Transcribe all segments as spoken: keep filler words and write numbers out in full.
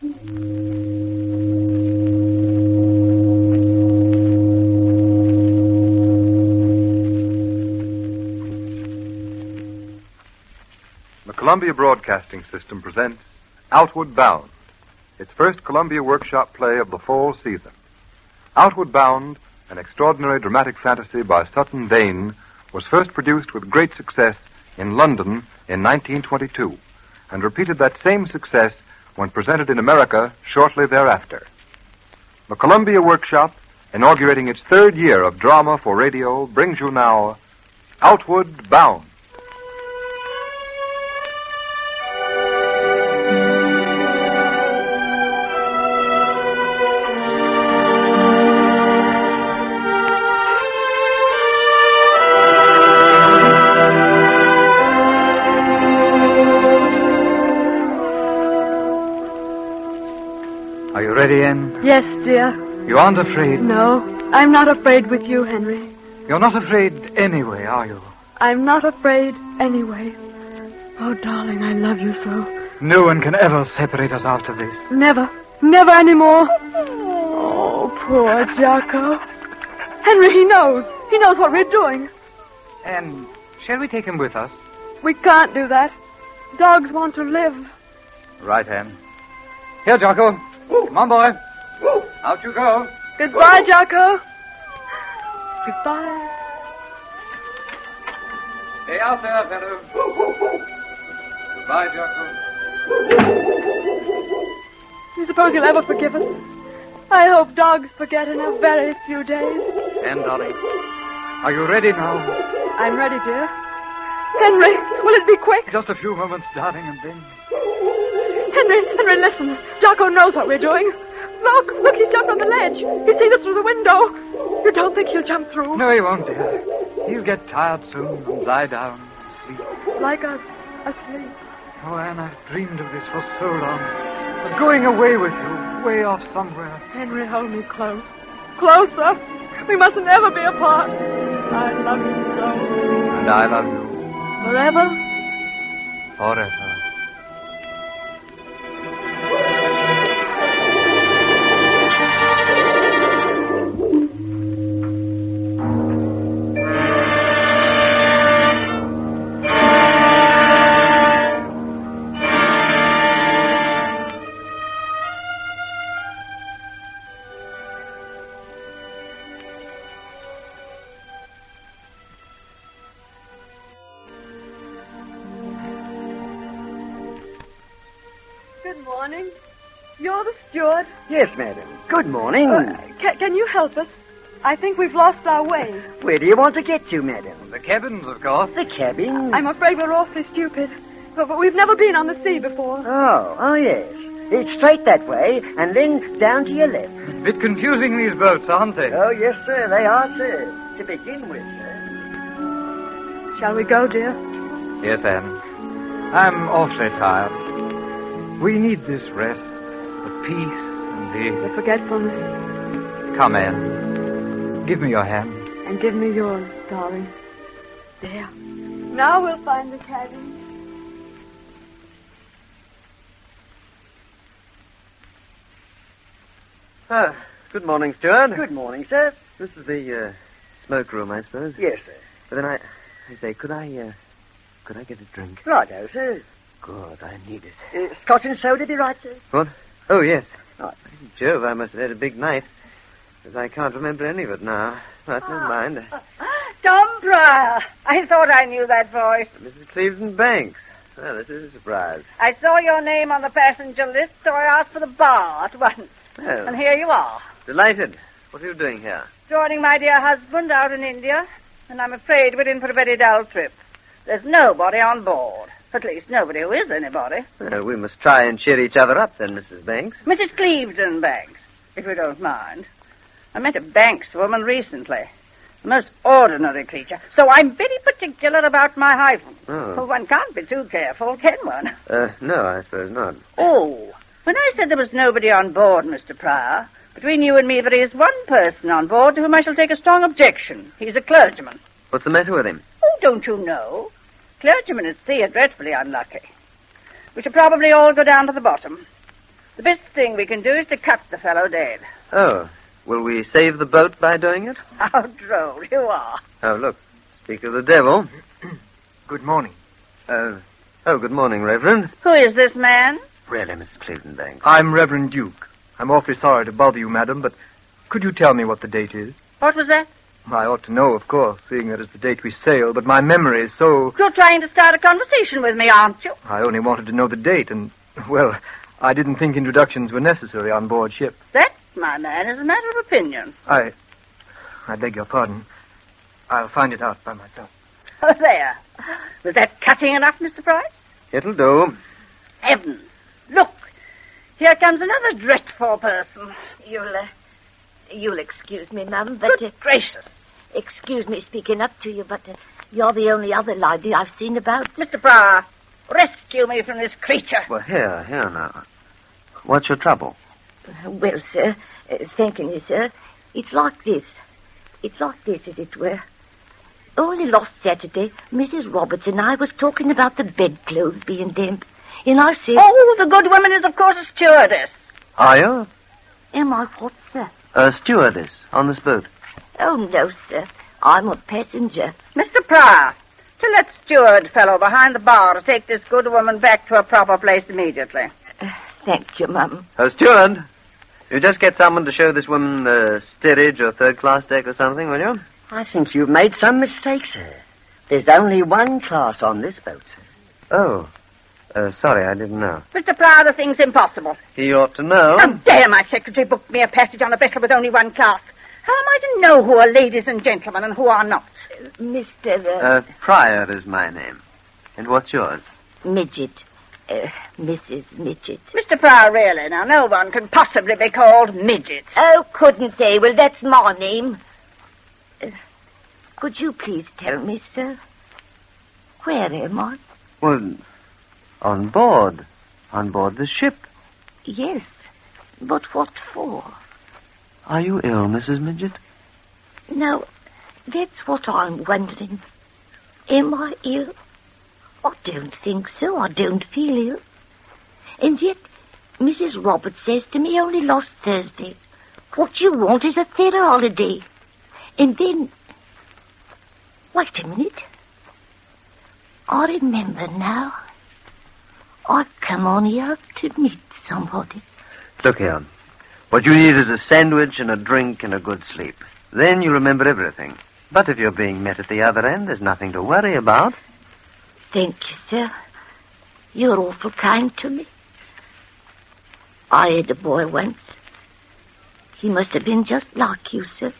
The Columbia Broadcasting System presents Outward Bound, its first Columbia Workshop play of the fall season. Outward Bound, an extraordinary dramatic fantasy by Sutton Dane, was first produced with great success in London in nineteen twenty-two, and repeated that same success when presented in America shortly thereafter. The Columbia Workshop, inaugurating its third year of drama for radio, brings you now Outward Bound. Are you ready, Anne? Yes, dear. You aren't afraid? No, I'm not afraid with you, Henry. You're not afraid anyway, are you? I'm not afraid anyway. Oh, darling, I love you so. No one can ever separate us after this. Never. Never anymore. Oh, poor Jocko. Henry, he knows. He knows what we're doing. Anne, shall we take him with us? We can't do that. Dogs want to live. Right, Anne. Here, Jocko. Come on, boy. Out you go. Goodbye, Jocko. Goodbye. Stay out there, fellow. Goodbye, Jocko. You suppose he'll ever forgive us? I hope dogs forget in a very few days. Anne, darling, are you ready now? I'm ready, dear. Henry, will it be quick? Just a few moments, darling, and then... Henry, Henry, listen. Jocko knows what we're doing. Look, look, he jumped on the ledge. He sees us through the window. You don't think he'll jump through? No, he won't, dear. He'll get tired soon and lie down and sleep. Like us, asleep. Oh, Anne, I've dreamed of this for so long. Of going away with you, way off somewhere. Henry, hold me close. Closer. We mustn't ever be apart. I love you so. And I love you. Forever? Forever. Good morning. You're the steward? Yes, madam. Good morning. Uh, ca- can you help us? I think we've lost our way. Where do you want to get to, madam? The cabins, of course. The cabin? I'm afraid we're awfully stupid. But, but we've never been on the sea before. Oh, oh, yes. It's straight that way, and then down to your left. Bit confusing, these boats, aren't they? Oh, yes, sir. They are, sir. To begin with, sir. Shall we go, dear? Yes, Anne. I'm awfully tired. We need this rest, the peace and the... The forgetfulness. Come, Anne. Give me your hand. And give me yours, darling. There. Now we'll find the cabin. Ah, good morning, steward. Good morning, sir. This is the uh, smoke room, I suppose. Yes, sir. But then I, I say, could I, uh, could I get a drink? Righto, sir. Good, I need it. Uh, scotch and soda be right, sir? What? Oh, yes. Right. Jove, I must have had a big night, because I can't remember any of it now. But never mind. Tom Pryor. I thought I knew that voice. Missus Cleveland Banks. Well, this is a surprise. I saw your name on the passenger list, so I asked for the bar at once. Well, And here you are, delighted. What are you doing here? joining my dear husband out in India. And I'm afraid we're in for a very dull trip. There's nobody on board. At least nobody who is anybody. Well, we must try and cheer each other up then, Missus Banks. Missus Cleveland Banks, if you don't mind. I met a Banks woman recently. The most ordinary creature. So I'm very particular about my hyphen. Oh. Well, one can't be too careful, can one? Uh, no, I suppose not. Oh, when I said there was nobody on board, Mister Pryor, between you and me there is one person on board to whom I shall take a strong objection. He's a clergyman. What's the matter with him? Oh, don't you know? Clergymen at sea are dreadfully unlucky. We shall probably all go down to the bottom. The best thing we can do is to cut the fellow dead. Oh, will we save the boat by doing it? How droll you are. Oh, look. Speak of the devil. Good morning. Uh, oh, good morning, Reverend. Who is this man? Really, Missus Cleveland-Banks. I'm Reverend Duke. I'm awfully sorry to bother you, madam, but could you tell me what the date is? What was that? I ought to know, of course, seeing that it's the date we sail, but my memory is so... You're trying to start a conversation with me, aren't you? I only wanted to know the date, and, well, I didn't think introductions were necessary on board ship. That, my man, is a matter of opinion. I... I beg your pardon. I'll find it out by myself. Oh, there. Was that cutting enough, Mister Price? It'll do. Heavens. Look. Here comes another dreadful person. You'll, uh, you'll excuse me, ma'am, but... Good uh, gracious. Excuse me speaking up to you, but uh, you're the only other lady I've seen about. Mister Pryor, rescue me from this creature. Well, here, here now. What's your trouble? Uh, well, sir, uh, thanking you, sir, it's like this. It's like this, as it were. Only last Saturday, Missus Roberts and I was talking about the bedclothes being damp, and I said... Oh, the good woman is, of course, a stewardess. Are you? Am I what, sir? A stewardess on this boat. Oh, no, sir. I'm a passenger. Mister Pryor, tell that steward fellow behind the bar to take this good woman back to her proper place immediately. Uh, thank you, ma'am. Oh, steward, you just get someone to show this woman the steerage or third-class deck or something, will you? I think you've made some mistake, sir. There's only one class on this boat, sir. Oh, uh, sorry, I didn't know. Mister Pryor, the thing's impossible. He ought to know. How dare my secretary book me a passage on a vessel with only one class? How am I to know who are ladies and gentlemen and who are not? Uh, Mister Uh, Uh, Pryor is my name. And what's yours? Midget. Uh, Missus Midget. Mister Pryor, really, now, no one can possibly be called Midget. Oh, couldn't they? Well, that's my name. Uh, could you please tell me, sir? Where am I? Well, on board. On board the ship. Yes, but what for? Are you ill, Missus Midget? No, that's what I'm wondering. Am I ill? I don't think so. I don't feel ill. And yet, Missus Roberts says to me only last Thursday, what you want is a theatre holiday. And then... Wait a minute. I remember now. I've come on here to meet somebody. Look here. What you need is a sandwich and a drink and a good sleep. Then you remember everything. But if you're being met at the other end, there's nothing to worry about. Thank you, sir. You're awful kind to me. I had a boy once. He must have been just like you, sir.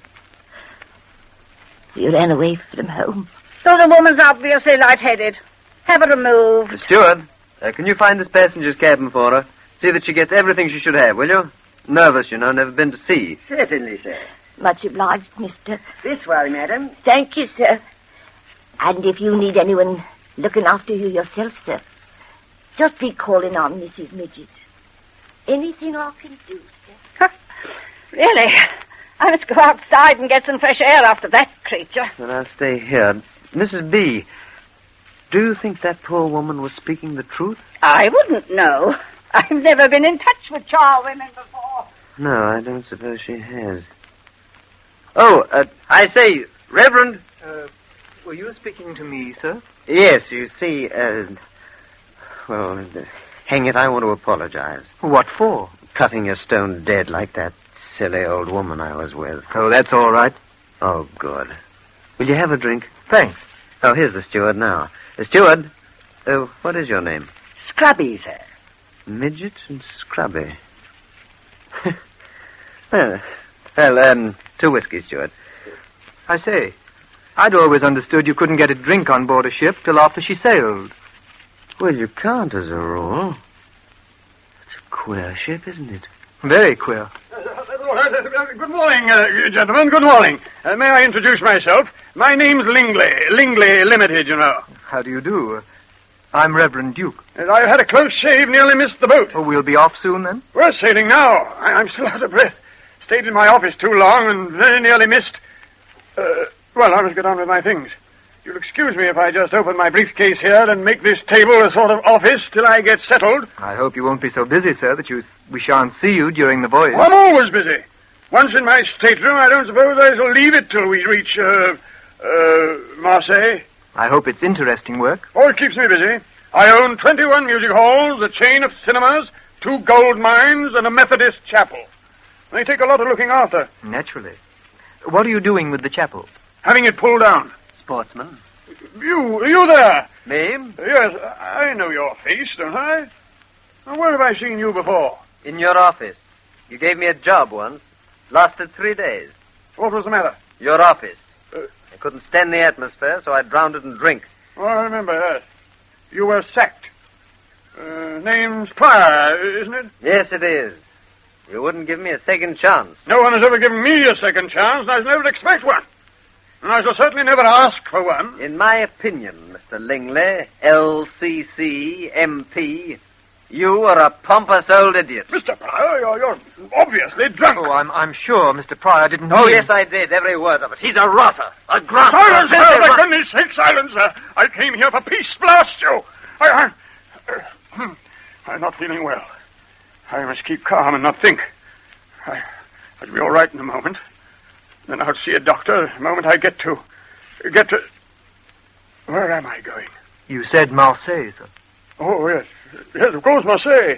You ran away from home. So the woman's obviously lightheaded. Have her removed. The steward, uh, can you find this passenger's cabin for her? See that she gets everything she should have, will you? Nervous, you know, never been to sea. Certainly, sir. Much obliged, mister. This way, madam. Thank you, sir. And if you need anyone looking after you yourself, sir, just be calling on Missus Midget. Anything I can do, sir. Really? I must go outside and get some fresh air after that creature. Then I'll stay here. Missus B, do you think that poor woman was speaking the truth? I wouldn't know. I've never been in touch with charwomen before. No, I don't suppose she has. Oh, uh, I say, Reverend. Uh, were you speaking to me, sir? Yes, you see, uh, well, uh, hang it, I want to apologize. What for? Cutting a stone dead like that silly old woman I was with. Oh, that's all right. Oh, good. Will you have a drink? Thanks. Oh, here's the steward now. The steward, uh, what is your name? Scrubby, sir. Midget and Scrubby. well, well, um, two whiskies, steward. I say, I'd always understood you couldn't get a drink on board a ship till after she sailed. Well, you can't, as a rule. It's a queer ship, isn't it? Very queer. Good morning, uh, gentlemen. Good morning. Uh, may I introduce myself? My name's Lingley. Lingley Limited, you know. How do you do? I'm Reverend Duke. Uh, I've had a close shave, nearly missed the boat. Oh, we'll be off soon, then? We're sailing now. I- I'm still out of breath. Stayed in my office too long and very nearly missed... Uh, well, I must get on with my things. You'll excuse me if I just open my briefcase here and make this table a sort of office till I get settled. I hope you won't be so busy, sir, that you we shan't see you during the voyage. I'm always busy. Once in my stateroom, I don't suppose I shall leave it till we reach, uh, uh, Marseille. I hope it's interesting work. Oh, it keeps me busy. I own twenty-one music halls, a chain of cinemas, two gold mines, and a Methodist chapel. They take a lot of looking after. Naturally. What are you doing with the chapel? Having it pulled down. Sportsman. You, you there? Me? Yes, I know your face, don't I? Now, where have I seen you before? In your office. You gave me a job once. Lasted three days. What was the matter? Your office. Uh, I couldn't stand the atmosphere, so I drowned it in drink. Oh, I remember, yes. You were sacked. Uh, name's Pryor, isn't it? Yes, it is. You wouldn't give me a second chance. No one has ever given me a second chance, and I never expect one. And I shall certainly never ask for one. In my opinion, Mister Lingley, L C C, M P, you are a pompous old idiot. Mister Pryor, you're, you're obviously drunk. Oh, I'm I'm sure Mister Pryor didn't Oh, mean... yes, I did. Every word of it. He's a rotter. A grasp. Silence, sir! For goodness sake, silence, sir! I came here for peace. Blast you! I, I, uh, I'm not feeling well. I must keep calm and not think. I, I'll be all right in a moment. Then I'll see a doctor the moment I get to... Get to... Where am I going? You said Marseille, sir. Oh, yes. Yes, of course, Marseille.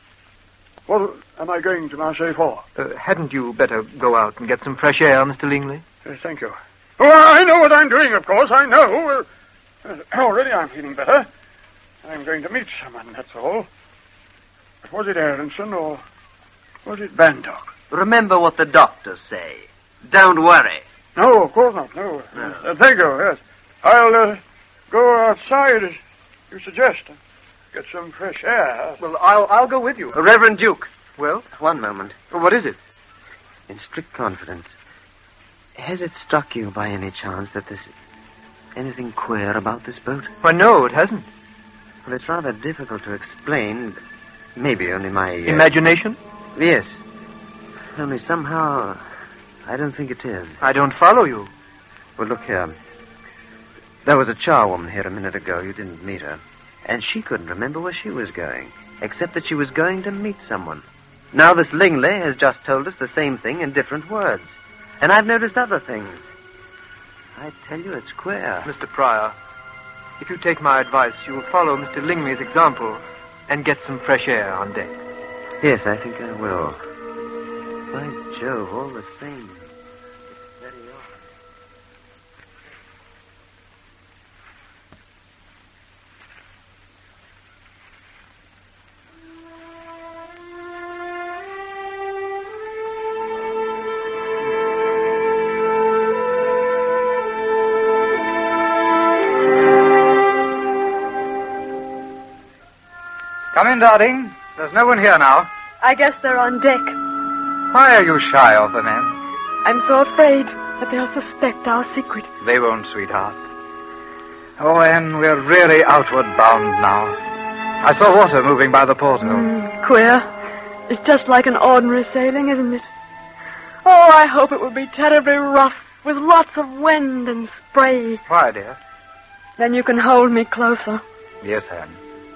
What am I going to Marseille for? Uh, hadn't you better go out and get some fresh air, Mister Lingley? Yes, thank you. Oh, I know what I'm doing, of course. I know. Uh, already I'm feeling better. I'm going to meet someone, that's all. But was it Aronson or was it Bandock? Remember what the doctors say. Don't worry. No, of course not. No. no. Uh, thank you, yes. I'll uh, go outside, as you suggest. Get some fresh air. Well, I'll I'll go with you. Uh, Reverend Duke. Well? One moment. What is it? In strict confidence, has it struck you by any chance that there's anything queer about this boat? Why, no, it hasn't. Well, it's rather difficult to explain. Maybe only my... Uh... Imagination? Yes. Only somehow, I don't think it is. I don't follow you. Well, look here. There was a charwoman here a minute ago. You didn't meet her. And she couldn't remember where she was going, except that she was going to meet someone. Now this Lingley has just told us the same thing in different words. And I've noticed other things. I tell you, it's queer. Mister Pryor, if you take my advice, you'll follow Mister Lingley's example and get some fresh air on deck. Yes, I think I will. By Jove, all the same. It's very odd. Come in, darling. There's no one here now. I guess they're on deck. Why are you shy of the men? I'm so afraid that they'll suspect our secret. They won't, sweetheart. Oh, Anne, we're really outward bound now. I saw water moving by the porthole. Mm, queer. It's just like an ordinary sailing, isn't it? Oh, I hope it will be terribly rough, with lots of wind and spray. Why, dear? Then you can hold me closer. Yes, Anne.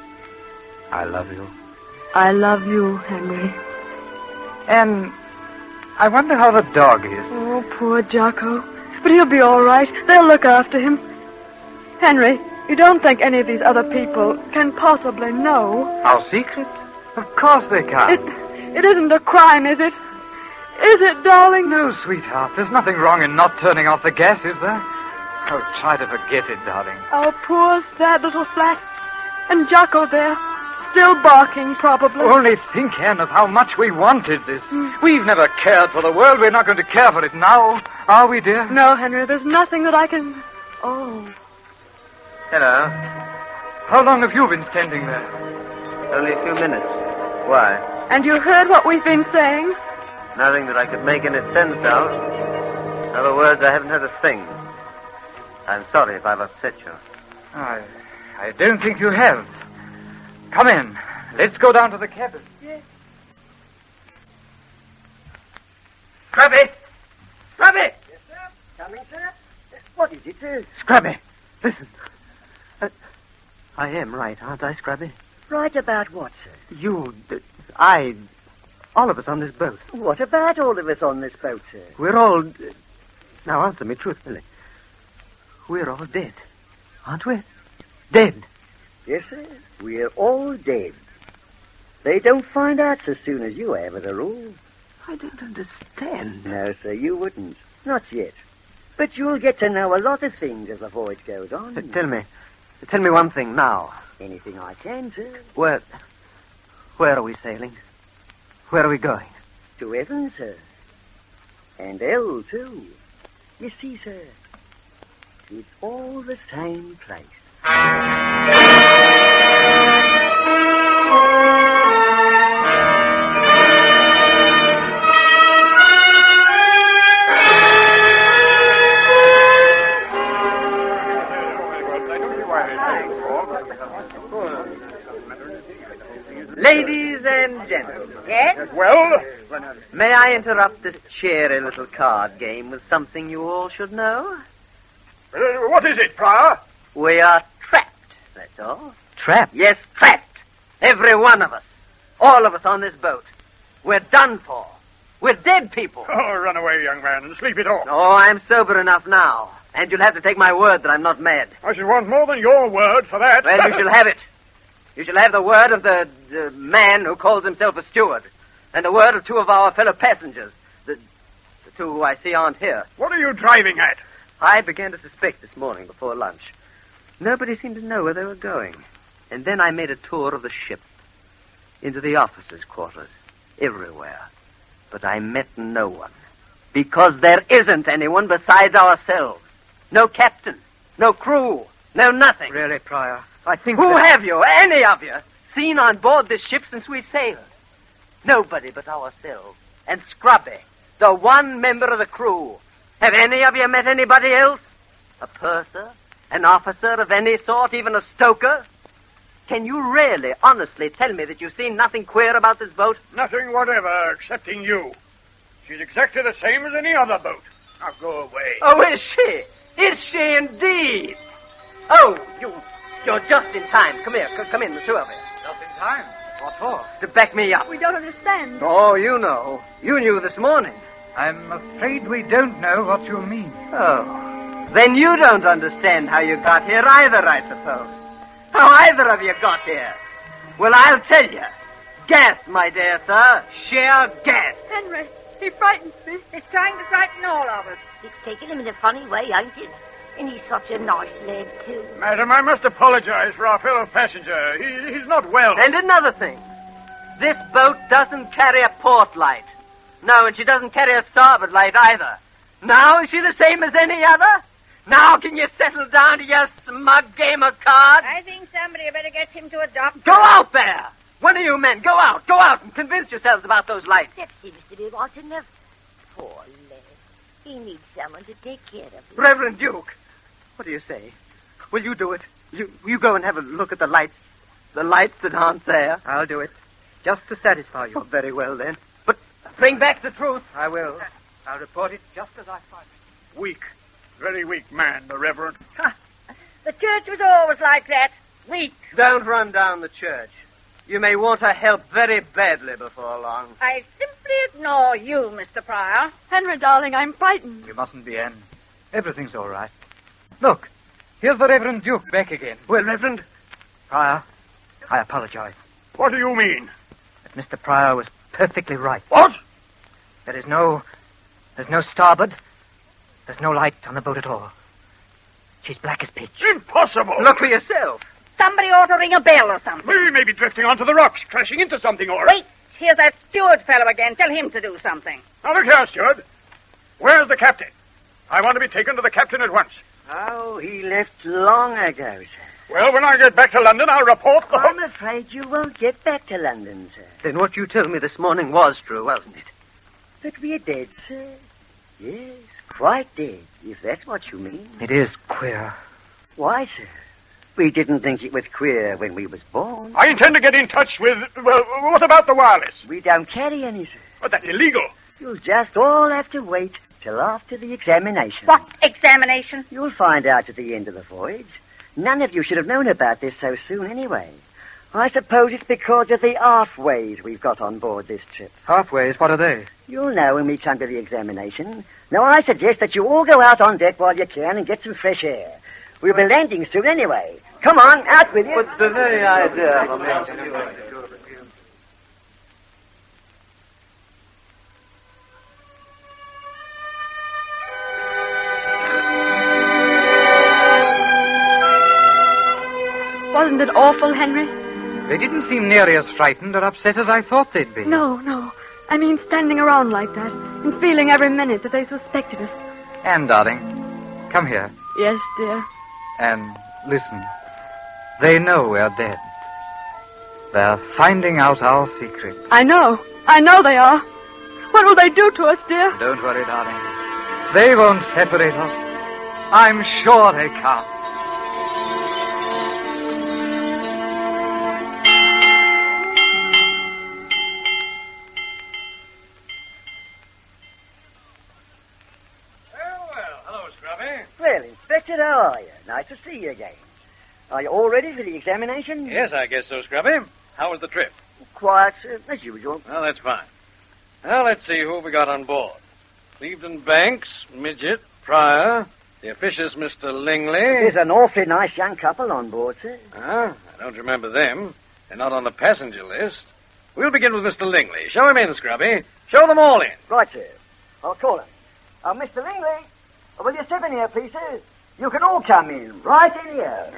I love you. I love you, Henry. Anne, I wonder how the dog is. Oh, poor Jocko. But he'll be all right. They'll look after him. Henry, you don't think any of these other people can possibly know? Our secret? Of course they can. It, it isn't a crime, is it? Is it, darling? No, sweetheart. There's nothing wrong in not turning off the gas, is there? Oh, try to forget it, darling. Our poor, sad little flat. And Jocko there. Still barking, probably. Only think, Anne, of how much we wanted this. Mm. We've never cared for the world. We're not going to care for it now, are we, dear? No, Henry, there's nothing that I can... Oh. Hello. How long have you been standing there? Only a few minutes. Why? And you heard what we've been saying? Nothing that I could make any sense of. In other words, I haven't heard a thing. I'm sorry if I've upset you. I, I don't think you have. Come in. Let's go down to the cabin. Yes. Scrubby! Scrubby! Yes, sir. Coming, sir. What is it, sir? Scrubby, Listen. I, I am right, aren't I, Scrubby? Right about what, sir? You, th- I, all of us on this boat. What about all of us on this boat, sir? We're all... Now, answer me truthfully. We're all dead, aren't we? Dead. Yes, sir. We're all dead. They don't find out so soon as you have, as a rule. I don't understand. No, sir, you wouldn't. Not yet. But you'll get to know a lot of things as the voyage goes on. Uh, tell me. Tell me one thing now. Anything I can, sir. Where... Where are we sailing? Where are we going? To heaven, sir. And hell, too. You see, sir, it's all the same place. Ladies and gentlemen. Yes? Well? May I interrupt this cheery little card game with something you all should know? Uh, what is it, Prior? We are trapped, that's all. Trapped? Yes, trapped. Every one of us. All of us on this boat. We're done for. We're dead people. Oh, run away, young man, and sleep it off. Oh, I'm sober enough now. And you'll have to take my word that I'm not mad. I should want more than your word for that. Well, you shall have it. You shall have the word of the, the man who calls himself a steward. And the word of two of our fellow passengers. The, the two who I see aren't here. What are you driving at? I began to suspect this morning before lunch. Nobody seemed to know where they were going. And then I made a tour of the ship. Into the officers' quarters. Everywhere. But I met no one. Because there isn't anyone besides ourselves. No captain. No crew. No nothing. Really, Prior, I think Who that... have you, any of you, seen on board this ship since we sailed? Nobody but ourselves. And Scrubby, the one member of the crew. Have any of you met anybody else? A purser? An officer of any sort? Even a stoker? Can you really, honestly tell me that you've seen nothing queer about this boat? Nothing whatever, excepting you. She's exactly the same as any other boat. Now go away. Oh, is she? Is she indeed? Oh, you, you're just in time. Come here, c- come in, the two of you. Just in time. What for? To back me up. We don't understand. Oh, you know. You knew this morning. I'm afraid we don't know what you mean. Oh. Then you don't understand how you got here either, I suppose. How either of you got here. Well, I'll tell you. Gas, my dear sir. Sheer gas. Henry, he frightens me. He's trying to frighten all of us. It's taken him in a funny way, ain't it? And he's such a nice lad, too. Madam, I must apologize for our fellow passenger. He, he's not well. And another thing. This boat doesn't carry a port light. No, and she doesn't carry a starboard light either. Now, is she the same as any other? Now can you settle down to your smug game of cards? I think somebody had better get him to a doctor. Go out there! One of you men, go out, go out and convince yourselves about those lights. That seems to be right enough. Poor lad. He needs someone to take care of him. Reverend Duke, what do you say? Will you do it? You, you go and have a look at the lights. The lights that aren't there. I'll do it. Just to satisfy you. Oh, very well, then. But bring back the truth. I will. I'll report it just as I find it. Weak. Very weak man, the Reverend. The church was always like that. Weak. Don't run down the church. You may want her help very badly before long. I simply ignore you, Mister Pryor. Henry, darling, I'm frightened. You mustn't be, Anne. Everything's all right. Look, here's the Reverend Duke back again. Well, Reverend, Prior, I apologize. What do you mean? But Mister Pryor was perfectly right. What? There is no... There's no starboard. There's no light on the boat at all. She's black as pitch. Impossible. look for yourself. Somebody ought to ring a bell or something. We may be drifting onto the rocks, crashing into something or... Wait. Here's that steward fellow again. Tell him to do something. Now look here, steward. Where's the captain? I want to be taken to the captain at once. Oh, he left long ago, sir. Well, when I get back to London, I'll report the... I'm afraid you won't get back to London, sir. Then what you told me this morning was true, wasn't it? But we're dead, sir. Yes, quite dead, if that's what you mean. It is queer. Why, sir? We didn't think it was queer when we was born. I intend to get in touch with... Well, what about the wireless? We don't carry any, sir. But that's illegal. You'll just all have to wait till after the examination. What examination? You'll find out at the end of the voyage. None of you should have known about this so soon anyway. I suppose it's because of the halfways we've got on board this trip. Halfways, what are they? You'll know when we come to the examination. Now, I suggest that you all go out on deck while you can and get some fresh air. We'll be landing soon anyway. Come on, out with you. But the very idea of a Wasn't it awful, Henry? They didn't seem nearly as frightened or upset as I thought they'd be. No, no. I mean standing around like that and feeling every minute that they suspected us. Anne, darling, come here. Yes, dear. And listen. They know we're dead. They're finding out our secret. I know. I know they are. What will they do to us, dear? Don't worry, darling. They won't separate us. I'm sure they can't. Well, Inspector, how are you? Nice to see you again. Are you all ready for the examination? Yes, I guess so, Scrubby. How was the trip? Quiet, uh, as usual. Well, that's fine. Well, let's see who we got on board. Cleveland Banks, Midget, Pryor, the officious Mister Lingley. There's an awfully nice young couple on board, sir. Ah, I don't remember them. They're not on the passenger list. We'll begin with Mister Lingley. Show him in, Scrubby. Show them all in. Right, sir. I'll call him. Uh, Mister Lingley, will you step in here, please, sir? You can all come in, right in here.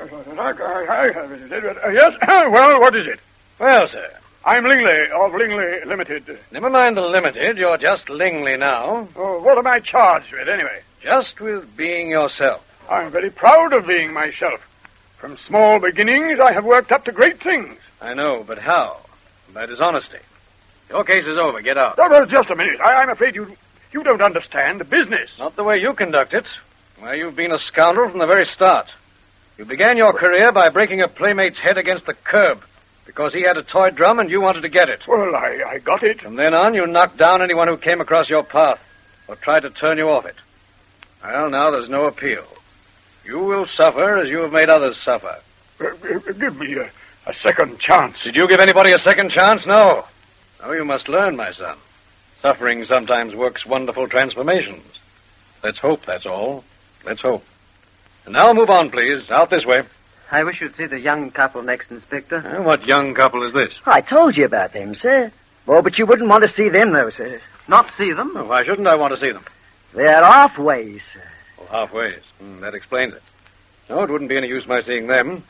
Uh, yes? Well, what is it? Well, sir. I'm Lingley of Lingley Limited. Never mind the limited. You're just Lingley now. Oh, what am I charged with, anyway? Just with being yourself. I'm very proud of being myself. From small beginnings, I have worked up to great things. I know, but how? By dishonesty. Your case is over. Get out. Oh, well, just a minute. I, I'm afraid you you don't understand the business. Not the way you conduct it. Why, you've been a scoundrel from the very start. You began your career by breaking a playmate's head against the curb because he had a toy drum and you wanted to get it. Well, I, I got it. From then on, you knocked down anyone who came across your path or tried to turn you off it. Well, now there's no appeal. You will suffer as you have made others suffer. Uh, uh, give me a, a second chance. Did you give anybody a second chance? No. No, you must learn, my son. Suffering sometimes works wonderful transformations. Let's hope, that's all. Let's hope. And now move on, please. Out this way. I wish you'd see the young couple next, Inspector. Uh, what young couple is this? I told you about them, sir. Oh, but you wouldn't want to see them, though, sir. Not see them? Oh, why shouldn't I want to see them? They're halfways, sir. Oh, halfways. Mm, that explains it. No, it wouldn't be any use my seeing them.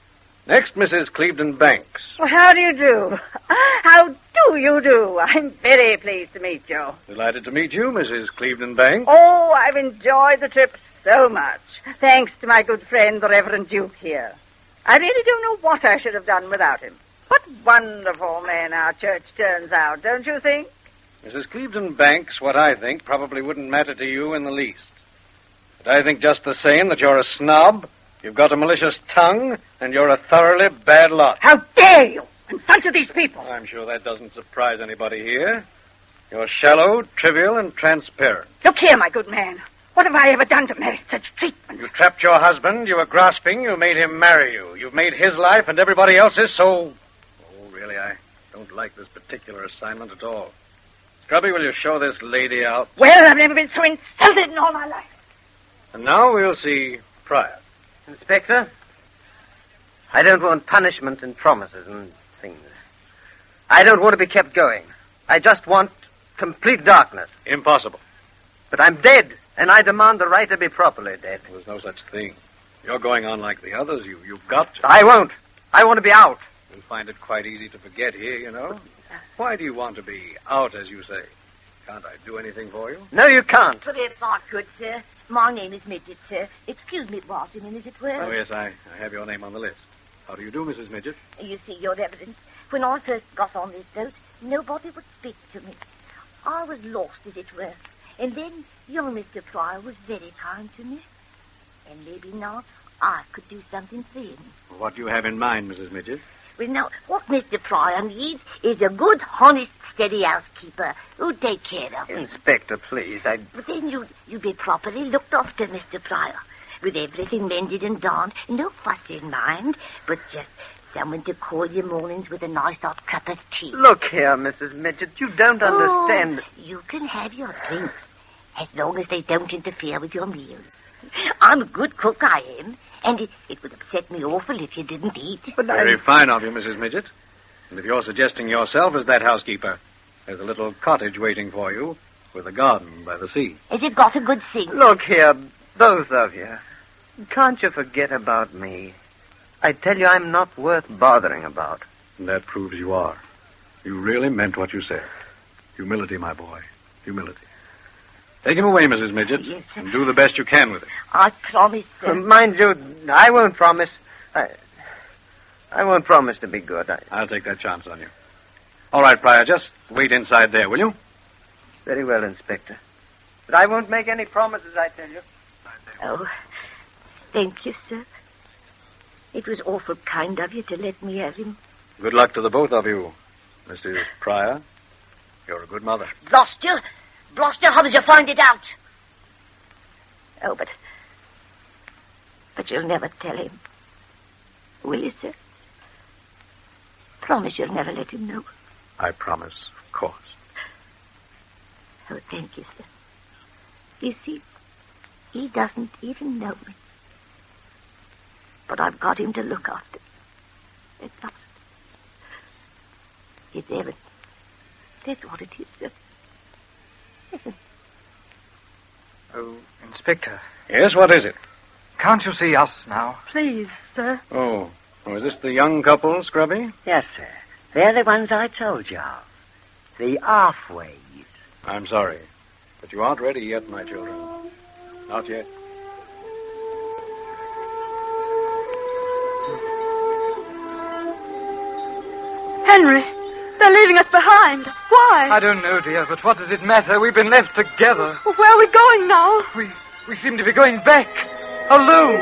Next, Missus Cleveland Banks. Well, how do you do? How do you do? I'm very pleased to meet you. Delighted to meet you, Missus Cleveland Banks. Oh, I've enjoyed the trip so much, thanks to my good friend, the Reverend Duke here. I really don't know what I should have done without him. What wonderful men our church turns out, don't you think? Missus Cleveland Banks, what I think probably wouldn't matter to you in the least. But I think just the same that you're a snob, you've got a malicious tongue, and you're a thoroughly bad lot. How dare you! In front of these people! I'm sure that doesn't surprise anybody here. You're shallow, trivial, and transparent. Look here, my good man. What have I ever done to merit such treatment? You trapped your husband, you were grasping, you made him marry you. You've made his life and everybody else's so... Oh, really, I don't like this particular assignment at all. Scrubby, will you show this lady out? Well, I've never been so insulted in all my life. And now we'll see Pryor. Inspector, I don't want punishment and promises and things. I don't want to be kept going. I just want complete darkness. Impossible. But I'm dead, and I demand the right to be properly dead. There's no such thing. You're going on like the others. You, you've got to. I won't. I want to be out. You'll find it quite easy to forget here, you know. Why do you want to be out, as you say? Can't I do anything for you? No, you can't. But if I could, sir. My name is Midget, sir. Excuse me, Bartman, as it were. Oh, yes, I, I have your name on the list. How do you do, Missus Midget? You see, Your Reverence, when I first got on this boat, nobody would speak to me. I was lost, as it were. And then young Mister Pryor was very kind to me. And maybe now I could do something for him. What do you have in mind, Missus Midget? Well, now, what Mister Pryor needs is a good, honest steady housekeeper who'd take care of him. Inspector, please, I... But then you'd, you'd be properly looked after, Mister Pryor, with everything mended and darned, no fuss in mind, but just someone to call you mornings with a nice hot cup of tea. Look here, Missus Midget, you don't understand. Oh, you can have your drinks, as long as they don't interfere with your meals. I'm a good cook, I am, and it, it would upset me awful if you didn't eat. But Very I... fine of you, Missus Midget. And if you're suggesting yourself as that housekeeper, there's a little cottage waiting for you with a garden by the sea. Has it got a good sink? Look here, both of you. Can't you forget about me? I tell you, I'm not worth bothering about. And that proves you are. You really meant what you said. Humility, my boy. Humility. Take him away, Missus Midget, Yes, sir. and do the best you can with him. I promise, sir. Uh, mind you, I won't promise. I, I won't promise to be good. I... I'll take that chance on you. All right, Pryor, just wait inside there, will you? Very well, Inspector. But I won't make any promises, I tell you. Oh, thank you, sir. It was awful kind of you to let me have him. Good luck to the both of you, Missus Pryor. You're a good mother. Gloucester? Gloucester, how did you find it out? Oh, but... But you'll never tell him. Will you, sir? Promise you'll never let him know. I promise, of course. Oh, thank you, sir. You see, he doesn't even know me. But I've got him to look after. It's not. It's Evan. That's what it is, sir. Listen. Oh, Inspector, Yes, what is it? can't you see us now? Please, sir. Oh, oh, is this the young couple, Scrubby? Yes, sir. They're the ones I told you of. The halfways. I'm sorry, but you aren't ready yet, my children. Not yet. Henry, they're leaving us behind. Why? I don't know, dear, but what does it matter? We've been left together. Well, where are we going now? We we seem to be going back. Alone.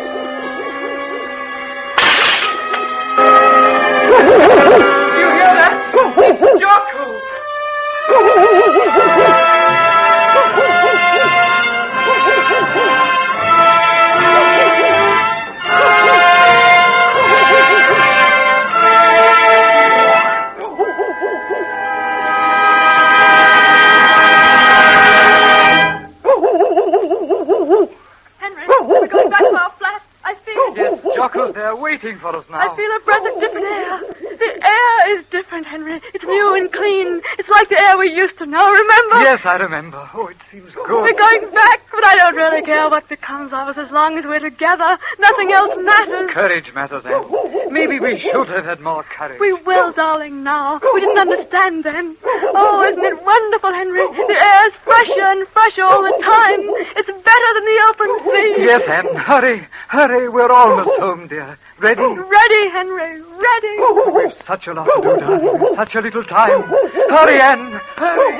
You hear that? It's Jocko. Henry, we're going back to our flat. I feel... Yes, Jocko's there waiting for us now. I feel a breath of different air. The air is different, Henry. It's new and clean. It's like the air we used to know, remember? Yes, I remember. Oh, it seems good. We're going back, but I don't really care what becomes of us as long as we're together. Nothing else matters. Courage matters, Anne. Maybe we should have had more courage. We will, darling, now. We didn't understand then. Oh, isn't it wonderful, Henry? The air's fresher and fresher all the time. It's better than the open sea. Yes, Anne. Hurry. Hurry. We're almost home, dear. Ready? Ready, Henry. Ready. We've such a lot to do, darling. Such a little time. Hurry, Anne. Hurry.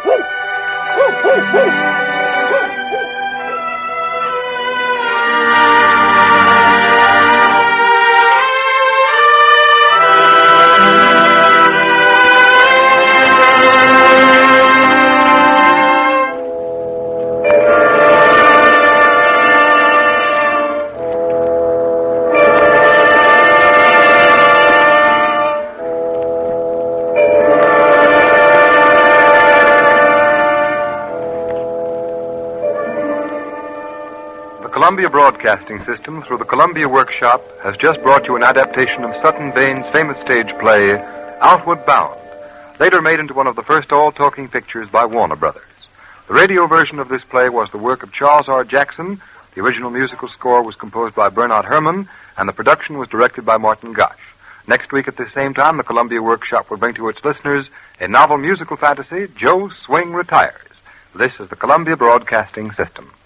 Columbia Broadcasting System, through the Columbia Workshop, has just brought you an adaptation of Sutton Bain's famous stage play, Outward Bound, later made into one of the first all-talking pictures by Warner Brothers. The radio version of this play was the work of Charles R. Jackson, the original musical score was composed by Bernard Herrmann, and the production was directed by Martin Gosch. Next week at this same time, the Columbia Workshop will bring to its listeners a novel musical fantasy, Joe Swing Retires. This is the Columbia Broadcasting System.